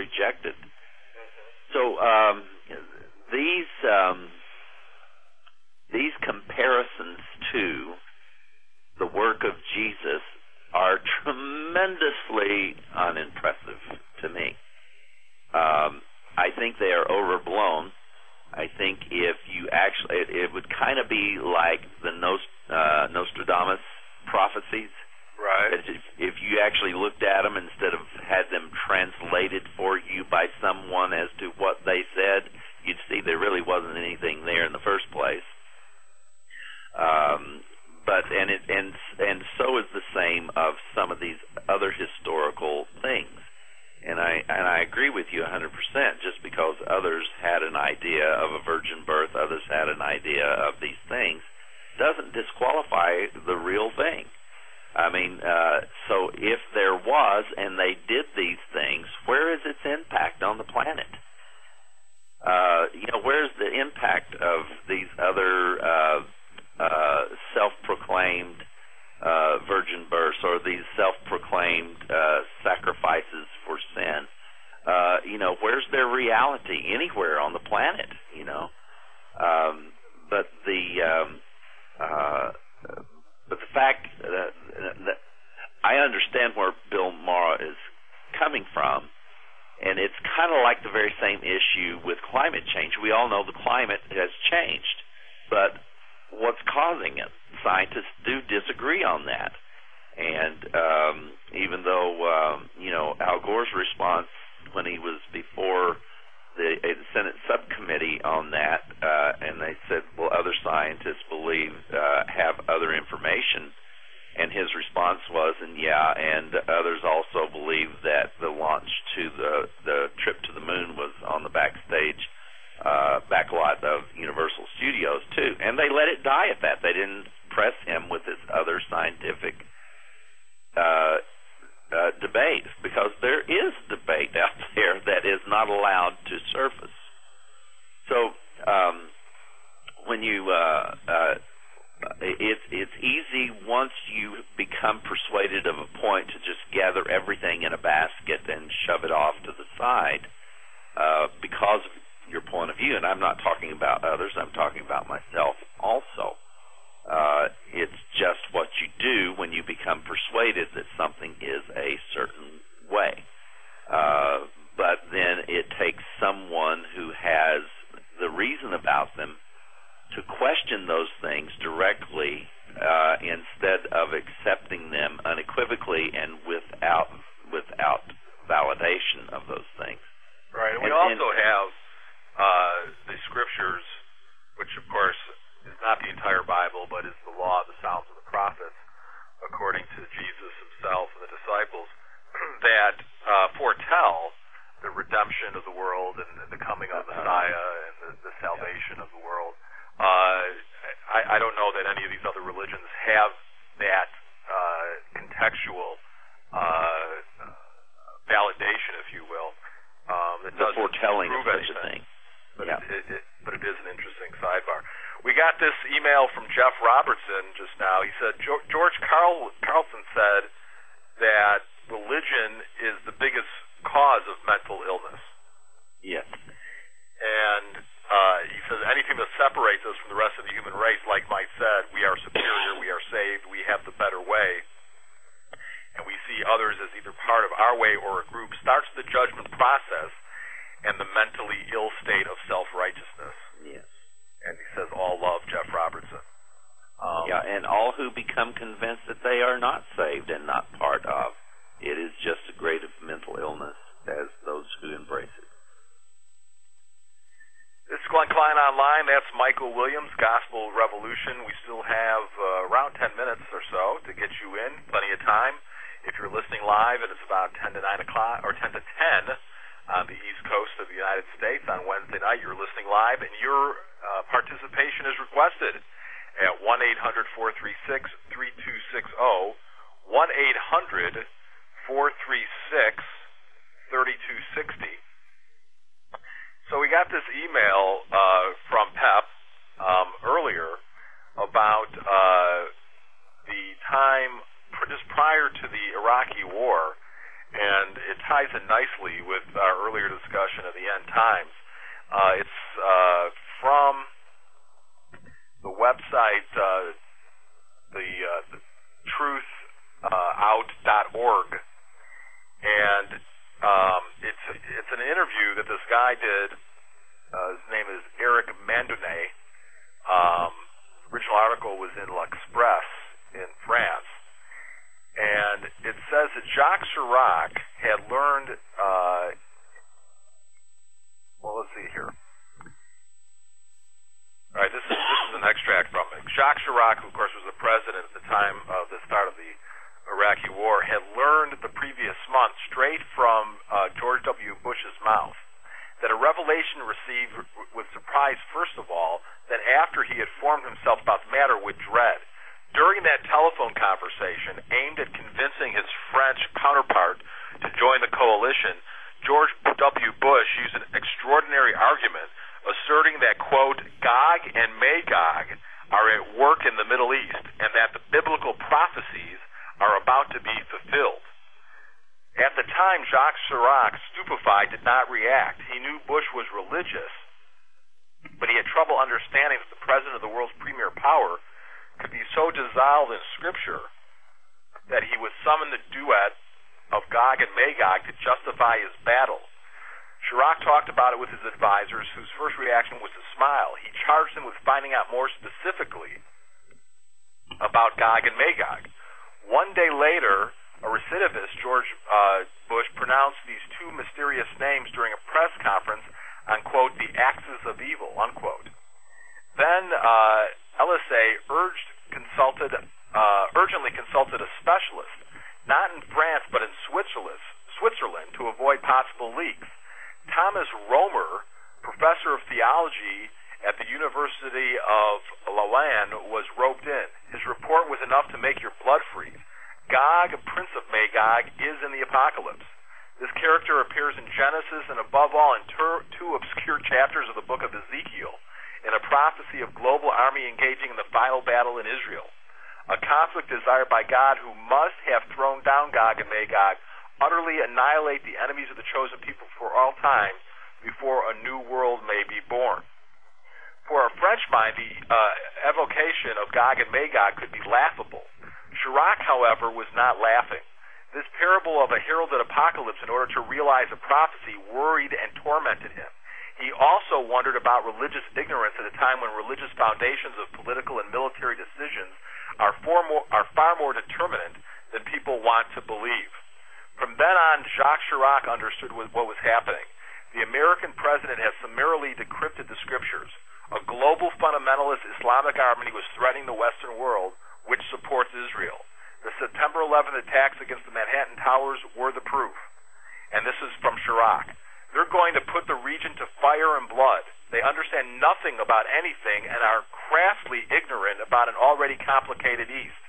it, it would kind of be like the Nost, uh, Nostradamus prophecies. Right. If, if you actually looked at them instead of had them translated for you by someone as to what they said, you'd see there really wasn't anything there in the first place. Um, but and it and and so is the same of some of these other historical things. And I and I agree with you one hundred percent. Just because others had an idea of a virgin birth, others had an idea of these things, doesn't disqualify the real thing. I mean, uh, so if there was and they did these things, where is its impact on the planet? Uh, you know, where's the impact of these other uh, uh, self-proclaimed uh, virgin births or these self-proclaimed uh, sacrifices for sin? Uh, you know, where's their reality anywhere on the planet? You know, um, but the um, uh, But the fact that, that I understand where Bill Maher is coming from, and it's kind of like the very same issue with climate change. We all know the climate has changed, but what's causing it? Scientists do disagree on that. And um, even though, um, you know, Al Gore's response when he was before the a Senate subcommittee on that, uh, and they said, well, other scientists believe, uh, have other information, and his response was, and yeah, and others also believe that the launch to the, the trip to the moon was on the backstage, uh, backlot of Universal Studios, too. And they let it die at that. They didn't press him with this other scientific uh Uh, debate, because there is debate out there that is not allowed to surface. So um, when you, uh, uh, it's it's easy once you become persuaded of a point to just gather everything in a basket and shove it off to the side uh, because of your point of view. And I'm not talking about others; I'm talking about myself also. Uh, it's just what you do when you become persuaded that something is a certain way. Uh, but then it takes someone who has the reason about them to question those things directly uh, instead of accepting them unequivocally and without without validation of those things. Right. And we and, also and, have uh, the scriptures, which, of course, is not the entire Bible, but is the law, the Psalms, and the prophets, according to Jesus himself and the disciples, that uh, foretell the redemption of the world and, and the coming of Messiah and the, the salvation of the world. Uh, I, I don't know that any of these other religions have that uh, contextual uh, validation, if you will. Um, that the foretelling of such a thing. But, yeah. it, it, but it is an interesting sidebar. We got this email from Jeff Robertson just now. He said, George Carl, Carlson said that religion is the biggest cause of mental illness. Yes. And uh, he says anything that separates us from the rest of the human race, like Mike said, we are superior, we are saved, we have the better way, and we see others as either part of our way or a group, starts the judgment process and the mentally ill state of self-righteousness. Yes. And he says, all love, Jeff Robertson. Um, yeah, and all who become convinced that they are not saved and not part of. It is just as great of mental illness as those who embrace it. This is Glenn Klein Online. That's Michael Williams, Gospel Revolution. We still have uh, around ten minutes or so to get you in. Plenty of time. If you're listening live, and it's about ten to nine o'clock, or ten to ten on the East Coast of the United States on Wednesday night, you're listening live, and your uh, participation is requested at one eight hundred, four three six, three two six zero, one eight hundred, four three six, three two six zero. So we got this email uh, from Pep um, earlier about uh, the time just prior to the Iraqi war, and it ties in nicely with our earlier discussion of the end times. Uh, it's uh, from the website, uh, the, uh, the truth out dot org, and um, it's it's an interview that this guy did. Uh, his name is Eric Mandone, Chirac had learned, uh, well, let's see here. All right, this is, this is an extract from it. Jacques Chirac, who, of course, was the president at the time of the start of the Iraqi war, had learned the previous month, straight from uh, George W. Bush's mouth, that a revelation received with surprise, first of all, that after he had formed himself about the matter would dread. During that telephone conversation aimed at convincing his French counterpart to join the coalition, George W. Bush used an extraordinary argument asserting that, quote, Gog and Magog are at work in the Middle East and that the biblical prophecies are about to be fulfilled. At the time, Jacques Chirac, stupefied, did not react. He knew Bush was religious, but he had trouble understanding that the president of the world's premier power could be so dissolved in Scripture that he would summon the duet of Gog and Magog to justify his battle. Chirac talked about it with his advisors, whose first reaction was to smile. He charged them with finding out more specifically about Gog and Magog. One day later, a recidivist, George uh, Bush, pronounced these two mysterious names during a press conference on, quote, the axis of evil, unquote. Then uh, L S A urged, consulted, uh, urgently consulted a specialist, not in France but in Switzerland, Switzerland, to avoid possible leaks. Thomas Romer, professor of theology at the University of Lausanne, was roped in. His report was enough to make your blood freeze. Gog, prince of Magog, is in the apocalypse. This character appears in Genesis and above all in ter- two obscure chapters of the book of Ezekiel, in a prophecy of global army engaging in the final battle in Israel, a conflict desired by God who must have thrown down Gog and Magog, utterly annihilate the enemies of the chosen people for all time before a new world may be born. For a French mind, the uh, evocation of Gog and Magog could be laughable. Chirac, however, was not laughing. This parable of a heralded apocalypse in order to realize a prophecy worried and tormented him. He also wondered about religious ignorance at a time when religious foundations of political and military decisions are far more, are far more determinant than people want to believe. From then on, Jacques Chirac understood what was happening. The American president has summarily decrypted the Scriptures. A global fundamentalist Islamic army was threatening the Western world, which supports Israel. The September eleventh attacks against the Manhattan Towers were the proof. And this is from Chirac. They're going to put the region to fire and blood. They understand nothing about anything and are crassly ignorant about an already complicated East.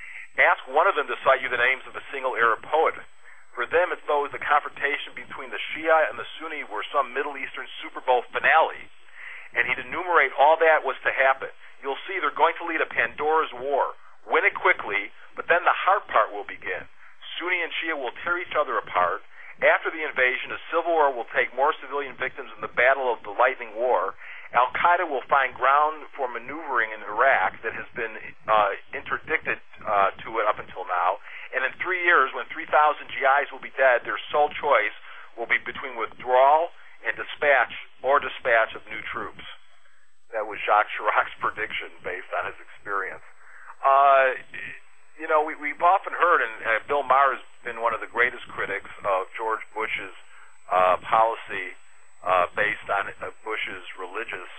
Ask one of them to cite you the names of a single Arab poet. For them, it's though the confrontation between the Shia and the Sunni were some Middle Eastern Super Bowl finale, and he'd enumerate all that was to happen. You'll see they're going to lead a Pandora's war. Win it quickly, but then the hard part will begin. Sunni and Shia will tear each other apart. After the invasion, a civil war will take more civilian victims in the battle of the lightning war. Al-Qaeda will find ground for maneuvering in Iraq that has been uh, interdicted uh, to it up until now. And in three years, when three thousand G Is will be dead, their sole choice will be between withdrawal and dispatch or dispatch of new troops. That was Jacques Chirac's prediction based on his experience. Uh, you know, we, we've often heard, and uh, Bill Maher has been one of the greatest critics of George Bush's uh, policy uh, based on uh, Bush's religious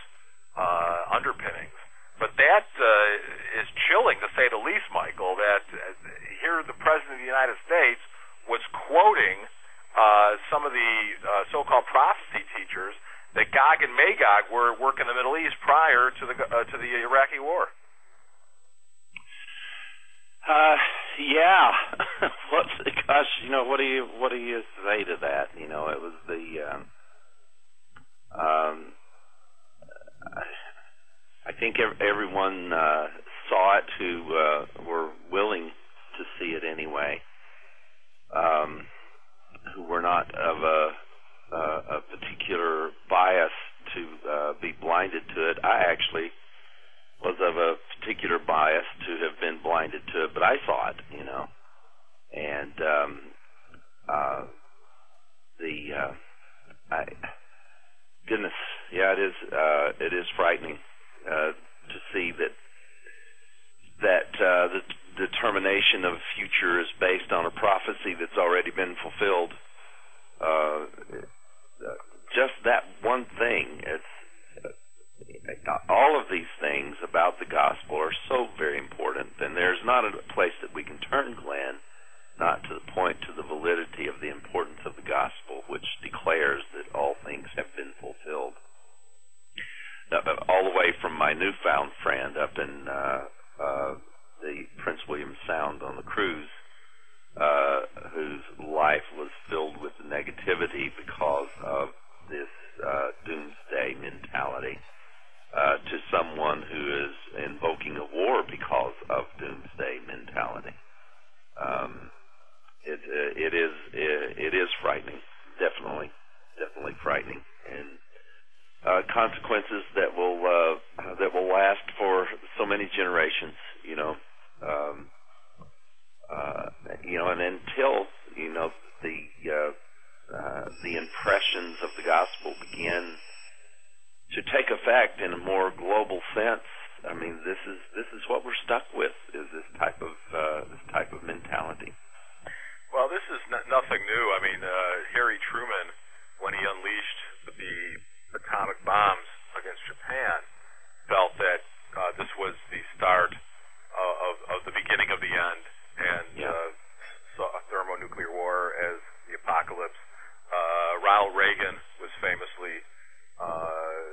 uh, underpinnings. But that uh, is chilling, to say the least, Michael, that uh, here the President of the United States was quoting uh, some of the uh, so-called prophecy teachers that Gog and Magog were at work in the Middle East prior to the uh, to the Iraqi war. Uh, yeah. What's gosh, you know, what do you what do you say to that? You know, it was the um, um I, I think everyone uh, saw it who uh, were willing to see it anyway, um, who were not of a, a, a particular bias to uh, be blinded to it. I actually was of a particular bias to have been blinded to it, but I saw it, you know. And um, uh, the uh, I, goodness, yeah, it is uh, it is frightening. Uh, to see that that uh, the determination of future is based on a prophecy that's already been all of these things about the gospel are so very important, and there's not a place that we can turn, Glenn, not to point to the validity of the importance of the gospel, which declares that all things have been fulfilled. Now, all the way from my newfound friend up in uh, uh, the Prince William Sound on the cruise, uh, whose life was filled with negativity because of this uh, doomsday mentality, uh, to someone who is invoking a war because of doomsday mentality. Um, it uh, it is it, it is frightening, definitely, definitely frightening, and uh, consequences that will uh, that will last for so many generations. You know, um, uh, you know, and until you know the uh, uh, the impressions of the gospel begin to take effect in a more global sense. I mean, this is this is what we're stuck with, is this type of uh, this type of mentality. Well, this is n- nothing new. I mean, uh, Harry Truman, when he unleashed the atomic bombs against Japan, felt that uh, this was the start uh, of, of the beginning of the end, and yeah. uh, saw a thermonuclear war as the apocalypse. Uh, Ronald Reagan was famously uh,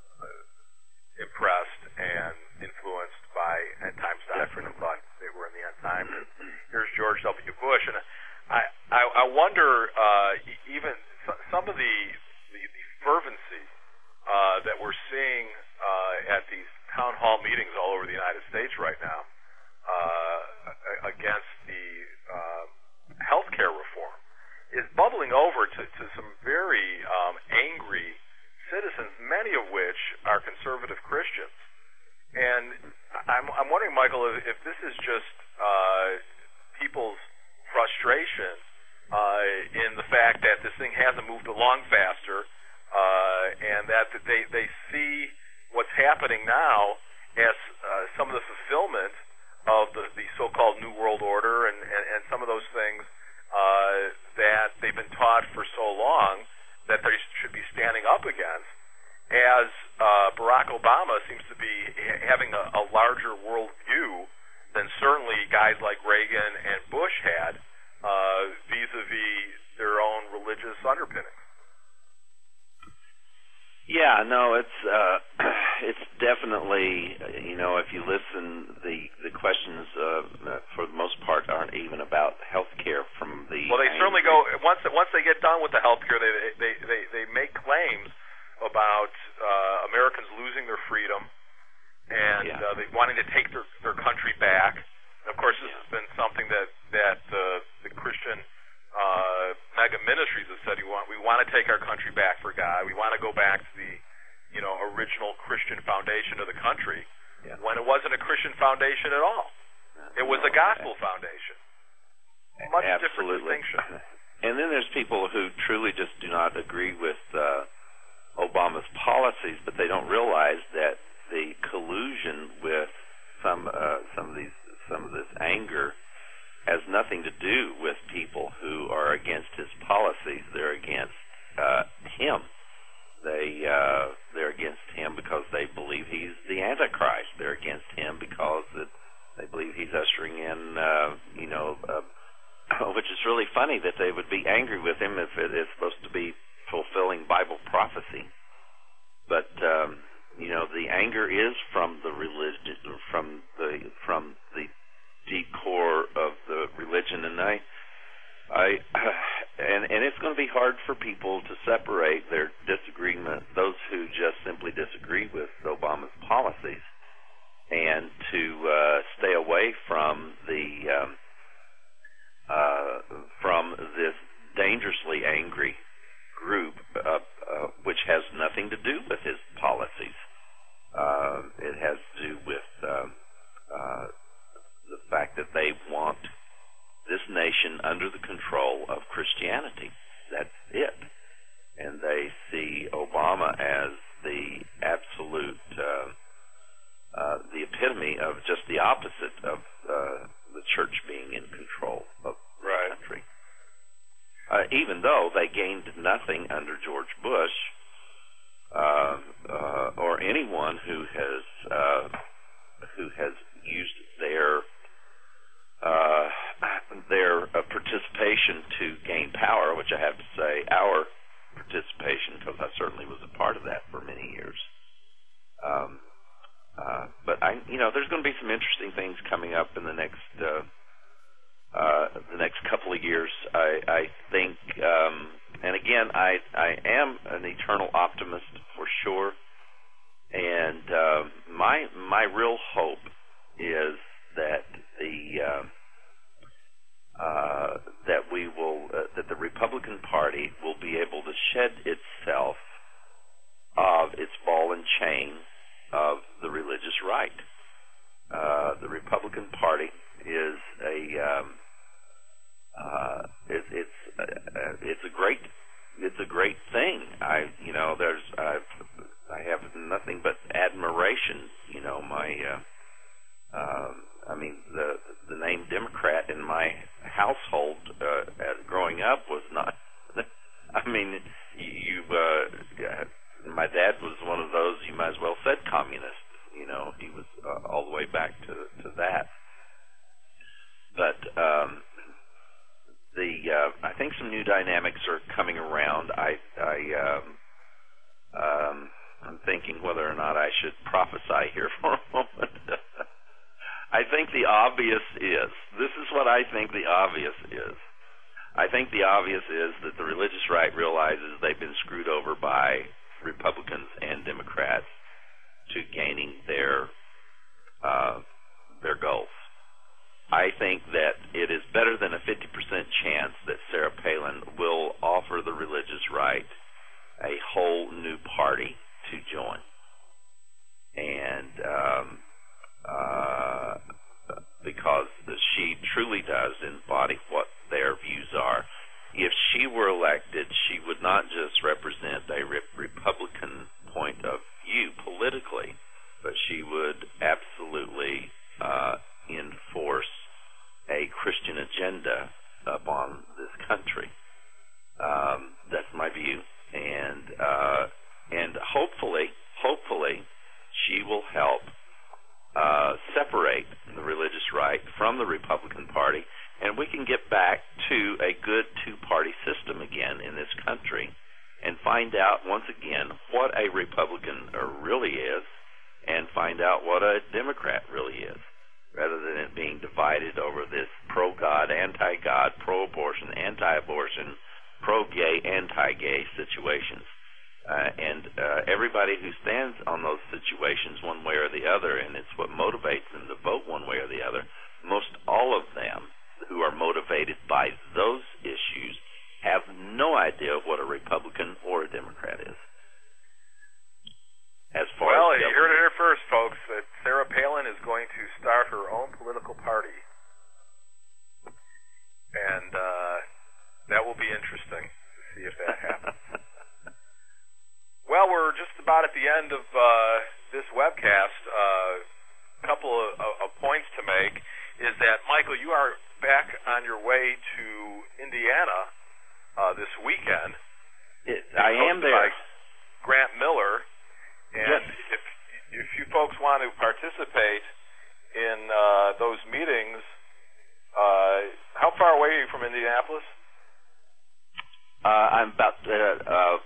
impressed and influenced by end times doctrine and thought they were in the end times. And here's George W. Bush, and I I, I wonder uh, even some of the the, the fervency uh, that we're seeing uh, at these town hall meetings all over the United States right now uh, against the uh, health care reform is bubbling over to, to some very um, angry citizens, many of which are conservative Christians. And I'm, I'm wondering, Michael, if, if this is just uh, people's frustration uh, in the fact that this thing hasn't moved along faster, uh, and that they, they see what's happening now as uh, some of the fulfillment of the, the so-called New World Order and, and, and some of those things uh, that they've been taught for so long that they should be standing up against, as uh, Barack Obama seems to be ha- having a, a larger world view than certainly guys like Reagan and Bush had uh, vis-a-vis their own religious underpinnings. Yeah, no, it's uh, it's definitely, you know, if you listen, the the questions uh, for the most part aren't even about health care from the. Well, they certainly go once once they get done with the health care, they they they they make claims about uh, Americans losing their freedom and yeah. uh, they wanting to take their their country back. And of course, this yeah. has been something that that uh, the Christian uh, mega ministries have said. We want we want to take our country back for God. We want to go back to the you know original Christian foundation of the country, yeah. when it wasn't a Christian foundation at all. It was a gospel foundation. Much Absolutely. different distinction. And then there's people who truly just do not agree with uh, Obama's policies, but they don't realize that the collusion with some uh, some of these some of this anger has nothing to do with people who are against his policies. They're against uh, him. They uh, they're against him because they believe he's the Antichrist. They're against him because it, they believe he's ushering in, uh, you know, uh, which is really funny that they would be angry with him if it is supposed to be fulfilling Bible prophecy. But um, you know, the anger is from the religion, from the from the deep core of the religion, and I, I, and and it's going to be hard for people to separate their disagreement, those who just simply disagree with Obama's policies, and to uh, stay away from the um, uh, from this dangerously angry group, uh, uh, which has nothing to do with his policies. Uh, it has to do with uh, uh, the fact that they want this nation under the control of Christianity. That's it. And they see Obama as the absolute, uh, uh, the epitome of just the opposite of uh, the church being in control of the right. country. Uh, even though they gained nothing under George Bush, uh, uh, or anyone who has I, you know, there's going to be some interesting things coming up in the next uh, uh, the next couple of years. I, I think, um, and again, I I am an eternal optimist for sure, and uh, my my real hope is that the uh, uh, that we will uh, that the Republican Party will be able to shed itself of its ball and chain of the religious right. Uh, the Republican Party is a um, uh, it, it's uh, it's a great it's a great thing. I you know there's I've, I have nothing but admiration. You know my uh, um, I mean the the name Democrat in my household uh, as growing up was not. I mean you. Uh, My dad was one of those, you might as well said communist. You know, he was uh, all the way back to, to that. But um, the uh, I think some new dynamics are coming around. I, I um, um, I'm thinking whether or not I should prophesy here for a moment. I think the obvious is, this is what I think the obvious is. I think the obvious is that the religious right realizes they've been screwed over by Republicans and Democrats to gaining their uh, their goals. I think that it is better than a fifty percent chance that Sarah Palin will offer the religious right a whole new party to join. And um, uh, because she truly does embody what their views are. If she were elected, she would not just represent a re- Republican point of view politically, but she would absolutely uh, enforce a Christian agenda upon this country. Um, that's my view, and uh, and hopefully, hopefully, she will help uh, separate the religious right from the Republican Party. And we can get back to a good two-party system again in this country and find out once again what a Republican really is and find out what a Democrat really is, rather than it being divided over this pro-God, anti-God, pro-abortion, anti-abortion, pro-gay, anti-gay situations. Uh, and uh, everybody who stands on those situations one way or the other, and it's what motivates them to vote one way or the other, most all of them who are motivated by those issues have no idea what a Republican or a Democrat is. As far well, as you heard it here first, folks, that Sarah Palin is going to start her own political party. And uh, that will be interesting to see if that happens. Well, we're just about at the end of uh, this webcast. A uh, couple of, of points to make is that, Michael, you are back on your way to Indiana uh, this weekend. It, I am there. By Grant Miller. And yes. if if you folks want to participate in uh, those meetings, uh, how far away are you from Indianapolis? Uh, I'm about uh, uh,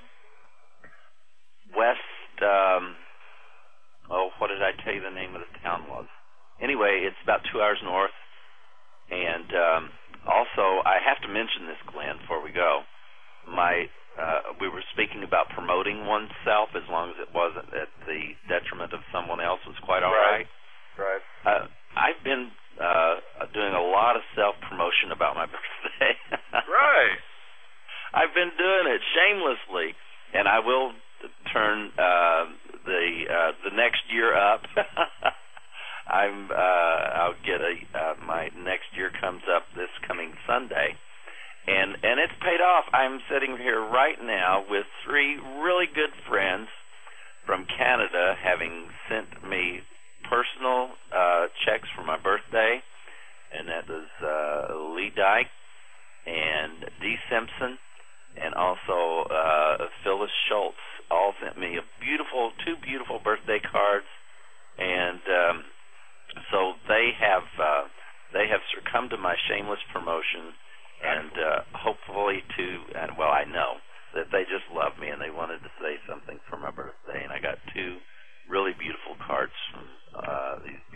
west. Um, oh, what did I tell you the name of the town was? Anyway, it's about two hours north. And um, also, I have to mention this, Glenn, before we go. My uh, we were speaking about promoting oneself as long as it wasn't at the detriment of someone else was quite all right. Right. right. Uh, I've been uh, doing a lot of self-promotion about my birthday. Right. I've been doing it shamelessly, and I will turn uh, the uh, the next year up. I'm. Uh, I'll get a. Uh, my next year comes up this coming Sunday, and and it's paid off. I'm sitting here right now with three really good friends from Canada, having sent me personal uh, checks for my birthday, and that was uh, Lee Dyke and Dee Simpson, and also uh, Phyllis Schultz. All sent me a beautiful, two beautiful birthday cards, and. Um, So they have uh, they have succumbed to my shameless promotion, and uh, hopefully to and well I know that they just love me and they wanted to say something for my birthday, and I got two really beautiful cards from uh, these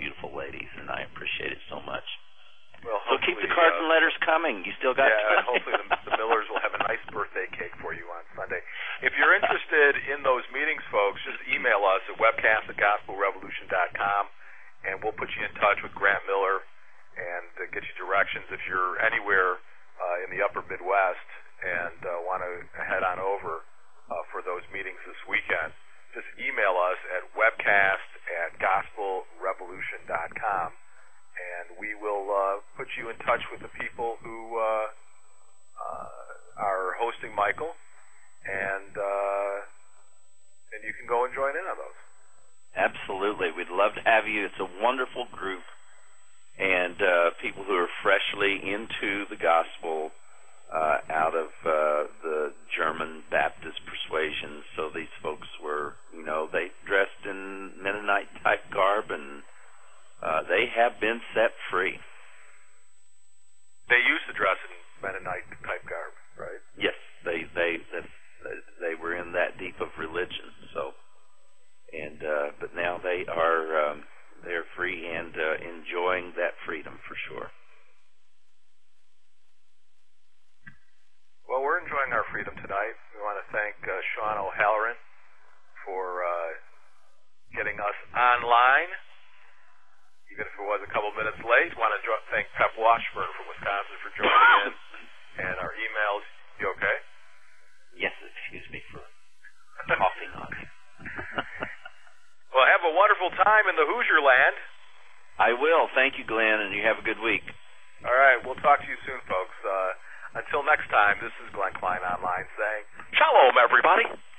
thing. You still got yeah, time. and hopefully the, the Millers will have a nice birthday cake for you on Sunday. If you're interested in those meetings, folks, just email us at webcast at gospel revolution dot com, and we'll put you in touch with Grant Miller and uh, get you directions if you're anywhere uh, in the upper Midwest and uh, want to head on over uh, for those meetings this weekend. Just email us at webcast at gospel revolution dot com, and we will uh, put you in touch with the people who uh, uh, are hosting Michael, and uh, and you can go and join in on those. Absolutely. We'd love to have you. It's a wonderful group, and uh, people who are freshly into the gospel uh, out of uh, the German Baptist persuasion. So these folks were, you know, they dressed in Mennonite-type garb, and uh, they have been set free. They used to dress in Mennonite-type garb, right? Yes, they they they, they were in that deep of religion. So, and uh, but now they are um, they're free and uh, enjoying that freedom for sure. Well, we're enjoying our freedom tonight. We want to thank uh, Sean O'Halloran for uh, getting us online, even if it was a couple minutes late. Want to jo- thank Pep Washburn from Wisconsin for joining in, and our emails. You okay? Yes, excuse me for coughing on you. Well, have a wonderful time in the Hoosier land. I will. Thank you, Glenn, and you have a good week. All right, we'll talk to you soon, folks. Uh, until next time, this is Glenn Klein Online saying, Shalom, everybody.